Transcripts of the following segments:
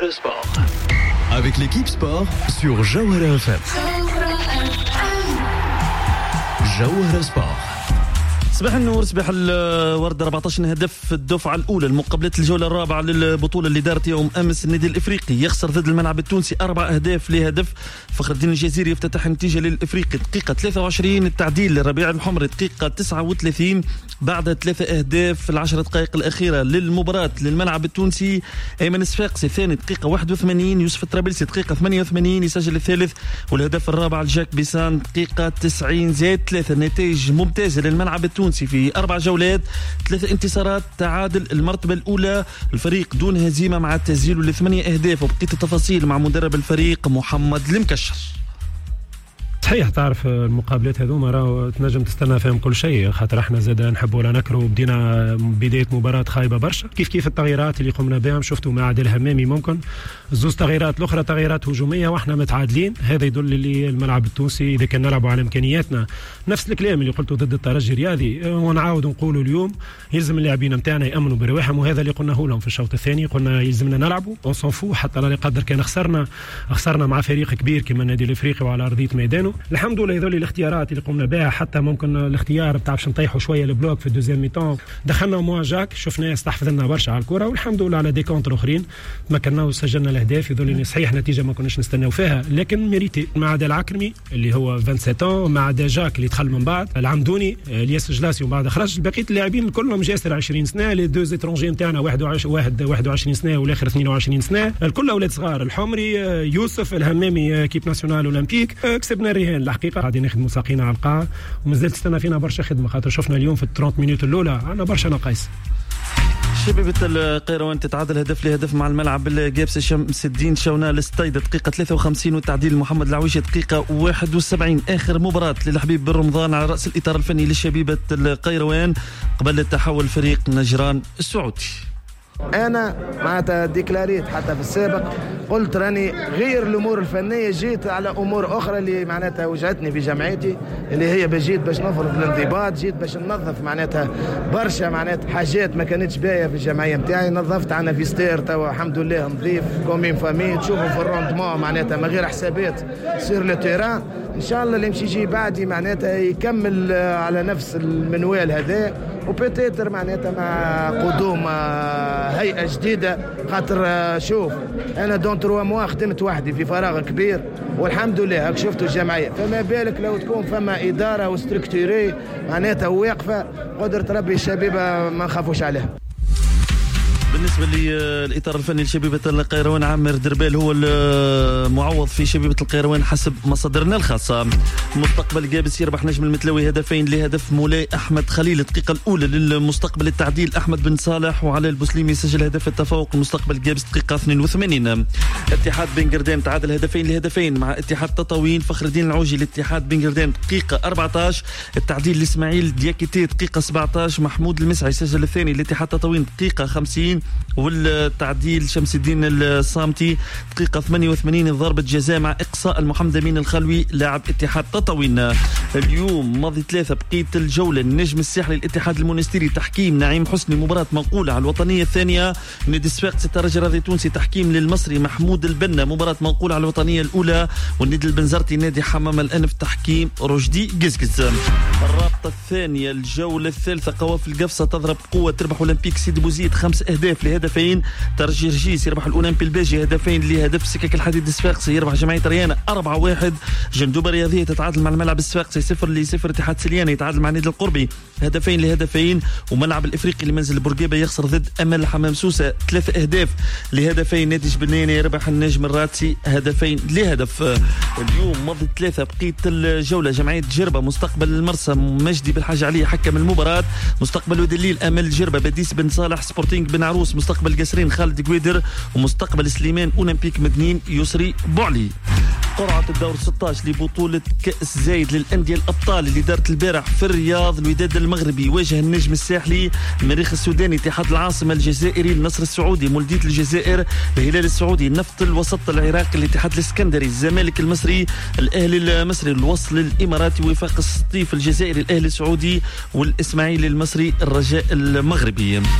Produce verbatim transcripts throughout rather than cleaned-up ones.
Jawhara Sport. Avec l'équipe sport sur Jawhara F M. Jawhara Sport. صباح النور، صباح الورد. أربعة عشر هدف في الدفعة الأولى المقابلات الجولة الرابعة للبطولة اللي دارت يوم أمس. النادي الإفريقي يخسر ضد الملعب التونسي أربع أهداف لهدف. فخر الدين الجزيري يفتتح النتيجة للإفريقي دقيقة ثلاثة وعشرين. التعديل للربيع الحمري دقيقة تسعة وثلاثين بعد ثلاثة أهداف في العشر دقائق الأخيرة للمباراة للملعب التونسي. أيمن الصفاقسي ثاني دقيقة واحد وثمانين. يوسف الطرابلسي دقيقة ثمانية وثمانين يسجل الثالث، والهدف الرابع لجاك بيسان دقيقة تسعين زائد ثلاثة. نتائج ممتازة للملعب التونسي في أربع جولات، ثلاثة انتصارات، تعادل. المرتبة الأولى الفريق دون هزيمة مع تسجيله لثمانية أهداف. وبقية التفاصيل مع مدرب الفريق محمد المكشر. صحيح، تعرف المقابلات هذوما راهو تنجم تستنى فيهم كل شيء، خاطر احنا زاد نحبوا ولا نكرهوا. بدينا بدايه مباراه خايبه برشا، كيف كيف التغييرات اللي قمنا بهم. شفتوا مع عادل همامي ممكن زوز تغييرات الاخرى تغييرات هجوميه واحنا متعادلين. هذا يدل لي الملعب التونسي اذا كان نلعبوا على امكانياتنا نفس الكلام اللي قلته ضد الترجي الرياضي، ونعاود نقولوا اليوم يلزم اللاعبين نتاعنا يامنوا برواحهم، وهذا اللي قلناه لهم في الشوط الثاني. قلنا يلزمنا نلعبوا اون سون فو، حتى لا قدر كان خسرنا خسرنا مع فريق كبير كما النادي الافريقي وعلى ارضيه ميدانه. الحمد لله هذول الاختيارات اللي قمنا بها، حتى ممكن الاختيار بتاع باش نطيحوا شويه البلوك في الدوزيام ميتون، دخلنا مواجاك شفناه استحفظ لنا برشا على الكره، والحمد لله على دي كونتر اخرين تمكنا وسجلنا الاهداف. يظل صحيح نتيجه ما كناش نستناو فيها لكن ميريتي. مع عدا العكرمي اللي هو سبعة وعشرين، مع عدا جاك اللي دخل من بعد، العمدوني، الياس جلاسي ومن بعد خرج. بقيه اللاعبين كلهم جاسر عشرين سنه، لي دوز اترونجي نتاعنا واحد واحد وعشرين سنه والاخر اثنين وعشرين سنه، الكل اولاد صغار. الحمري، يوسف الهمامي كيب ناسيونال اولمبيك. كسبنا الرهان الحقيقه، قاعدين نخدموا ساقينا على القاع ومازال تستنى فينا برشا خدمه، خاطر شفنا اليوم في ثلاثين مينوت الاولى عندنا برشا نقايص. شبيبة القيروان تتعادل هدف لهدف مع الملعب الجابس شمس الدين شونا لستايدة دقيقة ثلاثة وخمسين، والتعديل محمد العويشي دقيقة واحد وسبعين. آخر مباراة للحبيب بن رمضان على رأس الإطار الفني لشبيبة القيروان قبل التحول فريق نجران السعودي. أنا معناتها ديكلاريت حتى في السابق، قلت راني غير الأمور الفنية، جيت على أمور أخرى اللي معناتها وجعتني في جمعيتي، اللي هي بجيت باش نفرض الانضباط، جيت باش ننظف معناتها برشا معناتها حاجات ما كانتش باية في الجمعية متاعي. نظفت عنا فيستير توا الحمد لله نظيف كومين فامي، تشوفوا في الروندمون معناتها من غير حسابات سير لو تيران. إن شاء الله اللي يمشي يجي بعدي معناتها يكمل على نفس المنوال هذا، وبيتيتر معناتها مع قدوم هيئة جديدة. خاطر شوف أنا دون تروا موا خدمت وحدي في فراغ كبير والحمد لله هاك شفتوا الجمعية، فما بالك لو تكون فما إدارة وستركتوري معناتها واقفة، قدرة ربي الشبيبة ما نخافوش عليها. بالنسبة للإطار الفني لشبيبة القيروان، عامر دربال هو المعوض في شبيبة القيروان حسب مصادرنا الخاصة. مستقبل جابس يربح نجم المتلوي هدفين لهدف مولاي أحمد خليل الدقيقة الأولى للمستقبل. التعديل أحمد بن صالح وعلي البسليمي سجل هدف التفوق. المستقبل جابس دقيقة اثنين وثمانين. اتحاد بن قردان تعادل هدفين لهدفين مع اتحاد تطاوين. فخر الدين العوجي لاتحاد بن قردان دقيقة أربعة عشر. التعديل لإسماعيل دياكيتي دقيقة سبعة عشر. محمود المسعي سجل الثاني لاتحاد تطاوين دقيقة خمسين. والتعديل شمس الدين الصامتي دقيقة ثمانية وثمانين. ضربة جزاء مع إقصاء المحمد أمين الخلوي لاعب اتحاد تطاوين. اليوم ماضي ثلاثة بقية الجولة. النجم الساحلي الاتحاد المونستيري تحكيم نعيم حسني مباراة منقولة على الوطنية الثانية. نادي الصفاقسي الترجي الرياضي التونسي تحكيم للمصري محمود البنا مباراة منقولة على الوطنية الأولى. والنادي البنزرتي نادي حمام الأنف تحكيم رشدي قزقز. الرابطة الثانية الجولة الثالثة قوافل القفصة تضرب قوة تربح أولمبيك سيدي بوزيد خمس أهداف لهدفين. ترجي رجيس يربح الأولمبي الباجي هدفين لهدف. سكك الحديد الصفاقسي يربح جمعية ريانة أربعة واحد. جندوبة رياضية تتعادل مع الملعب الصفاقسي صفر لصفر. اتحاد سليانة يتعادل مع نادي القربي هدفين لهدفين. وملعب الإفريقي لمنزل بورقيبة يخسر ضد أمل حمام سوسة ثلاثة أهداف لهدفين. نادي جبناني يربح النجم الراتسي هدفين لهدف. اليوم ماضي ثلاثة بقية الجولة. جمعية جربة مستقبل المرسى مجدي بالحاجة عليه حكم المباراة. مستقبل ودليل أمل جربة بديس بن صالح سبورتينج بن عروس. مستقبل قصرين خالد قويدر. ومستقبل سليمان أولمبيك مدنين يسري بوعلي. قرعة الدور ستة عشر لبطولة كأس زايد للأندية الأبطال اللي دارت البارح في الرياض. الوداد المغربي يواجه النجم الساحلي المريخ السوداني اتحاد العاصمة الجزائري النصر السعودي مولدية الجزائر الهلال السعودي النفط الوسط العراقي الاتحاد الاسكندري الزمالك المصري الأهلي المصري الوصل الإماراتي وفاق السطيف الجزائري الأهلي السعودي والإسماعيلي المصري الرجاء المغربي.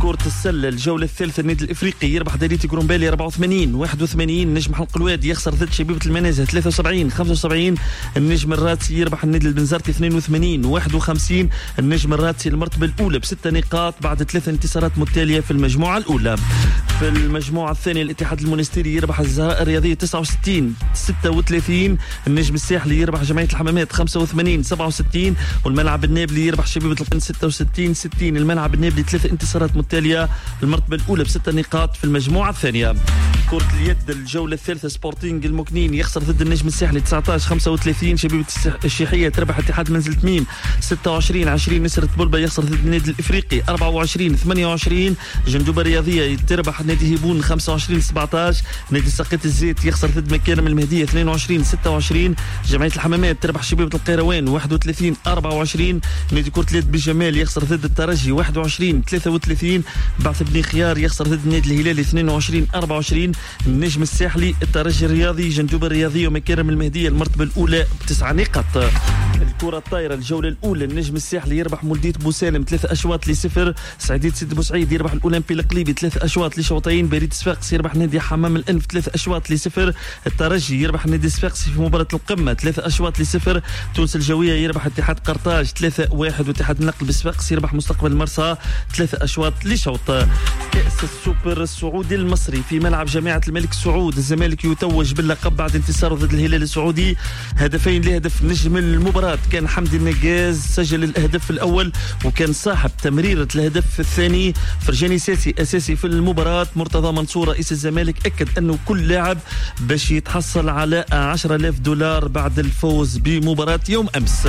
كرة السلة الجولة الثالثة النادي الإفريقي يربح داليتي كرومبالي أربعة وثمانين واحد وثمانين. نجم حلق الواد يخسر ضد شبيبة المنازه ثلاثة وسبعين خمسة وسبعين. النجم الراتسي يربح النادي البنزرتي اثنين وثمانين واحد وخمسين. النجم الراتسي المرتبة الأولى بستة نقاط بعد ثلاث انتصارات متتالية في المجموعة الأولى. في المجموعة الثانية الاتحاد المونستيري يربح الزهراء الرياضية تسعة وستين ستة وثلاثين. النجم الساحلي يربح جمعية الحمامات خمسة وثمانين سبعة وستين. والملعب النابلي يربح شبيبة القنص ستة وستين ستين. الملعب النابلي ثلاث انتصارات متتالية المرتبة الأولى بستة نقاط في المجموعة الثانية. كرة اليد الجولة الثالثة سبورتينغ المكنين يخسر ضد النجم الساحلي تسعة عشر خمسة وثلاثين. شبيبة الشيحية تربح اتحاد منزل تميم ستة وعشرين عشرين. نسرة بلبة يخسر ضد النادي الإفريقي أربعة وعشرين ثمانية وعشرين. جندوبة الرياضية تربح نادي هيبون خمسة وعشرين سبعة عشر. نادي ساقيت الزيت يخسر ضد مكارم المهدية اثنين وعشرين ستة وعشرين. جمعية الحمامات تربح شبيبة القيروان واحد وثلاثين أربعة وعشرين. نادي كرة اليد بجمال يخسر ضد الترجي واحد وعشرين ثلاثة وثلاثين. بعث بني خيار يخسر ضد النادي الهلالي اثنين وعشرين أربعة وعشرين. النجم الساحلي الترجي الرياضي جندوبة الرياضية ومكارم المهدية المرتبة الأولى بتسع نقاط. الكرة الطايرة الجولة الأولى النجم الساحلي يربح مولدية بوسالم ثلاث أشواط لصفر. سعيدية سيد بوسعيد يربح الأولمبي القليبي ثلاث أشواط لشوطين. بريد صفاقس يربح نادي حمام الأنف ثلاث أشواط لصفر. الترجي يربح نادي صفاقسي في مباراة القمة ثلاث أشواط لصفر. تونس الجوية يربح اتحاد قرطاج ثلاثة واحد. واتحاد النقل بصفاقس يربح مستقبل المرسى ثلاث أشواط لشوط. كأس السوبر السعودي المصري في ملعب جامعة الملك سعود الزمالك يتوج باللقب بعد انتصاره ضد الهلال السعودي هدفين لهدف. نجم المباراة كان حمدي النجاز سجل الهدف الأول وكان صاحب تمريرة الهدف الثاني. فرجاني ساسي أساسي في المباراة. مرتضى منصور رئيس الزمالك أكد أنه كل لاعب باش يتحصل على عشرة آلاف دولار بعد الفوز بمباراة يوم أمس.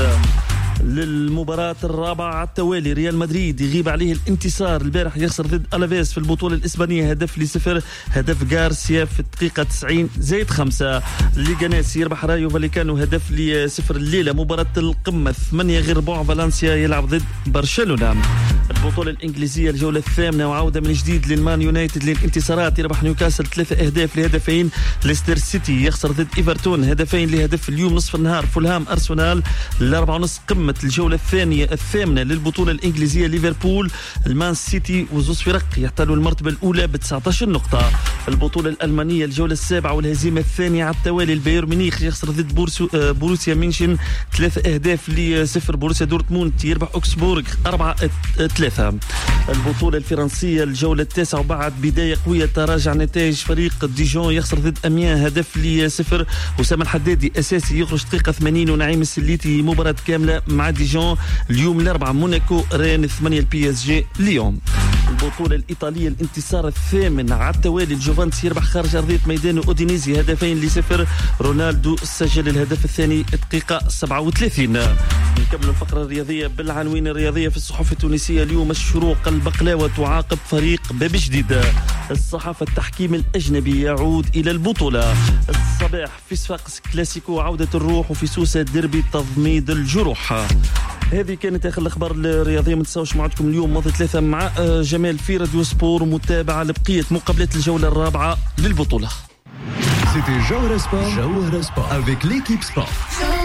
للمباراة الرابعة على التوالي ريال مدريد يغيب عليه الانتصار البارح يخسر ضد ألافيس في البطولة الإسبانية هدف لصفر. هدف غارسيا في الدقيقة تسعين زائد خمسة. ليغانيس يربح رايو فاليكانو هدف لصفر. الليلة مباراة القمة ثمانية غير ربع فالنسيا يلعب ضد برشلونة. البطولة الإنجليزية الجولة الثامنة وعودة من جديد للمان يونايتد للانتصارات. يربح نيوكاسل ثلاثة أهداف لهدفين. ليستر سيتي يخسر ضد إيفرتون هدفين لهدف. اليوم نصف النهار فولهام أرسنال الأربعة ونص. قمة الجولة الثانية الثامنة للبطولة الإنجليزية ليفربول المان سيتي وزوز فرق يحتلوا المرتبة الأولى ب تسعة عشر نقطة. البطولة الألمانية الجولة السابعة والهزيمة الثانية على التوالي البايرن ميونخ يخسر ضد بوروسيا مينشن ثلاثة أهداف لصفر. بوروسيا دورتموند يربح أوكسبورغ أربعة ثلاثة. البطولة الفرنسية الجولة التاسعة وبعد بداية قوية تراجع نتائج فريق ديجون يخسر ضد أميان هدف لصفر. أسامة الحدادي أساسي يخرج دقيقة ثمانين. ونعيم السليتي مباراة كاملة مع ديجون. اليوم الأربعاء موناكو رين ثمانية البي اس جي ليون. البطولة الإيطالية الانتصار الثامن على التوالي الجوفانتس يربح خارج أرضية ميدان أودينيزي هدفين لصفر. رونالدو سجل الهدف الثاني دقيقة سبعة وثلاثين. نكمل الفقرة الرياضية بالعناوين الرياضية في الصحف التونسية. اليوم الشروق البقلاوة تعاقب فريق باب جديد. الصحافة التحكيم الأجنبي يعود إلى البطولة. الصباح في صفاقس كلاسيكو عودة الروح. وفي سوسة ديربي تضميد الجروح. هذه كانت آخر الأخبار الرياضية. ما تنساوش معكم اليوم موضوع ثلاثة مع جمال في راديو سبور ومتابعة لبقية مقابلات الجولة الرابعة للبطولة. C'était Jawahara Sport, Jawahara Sport avec l'équipe sport.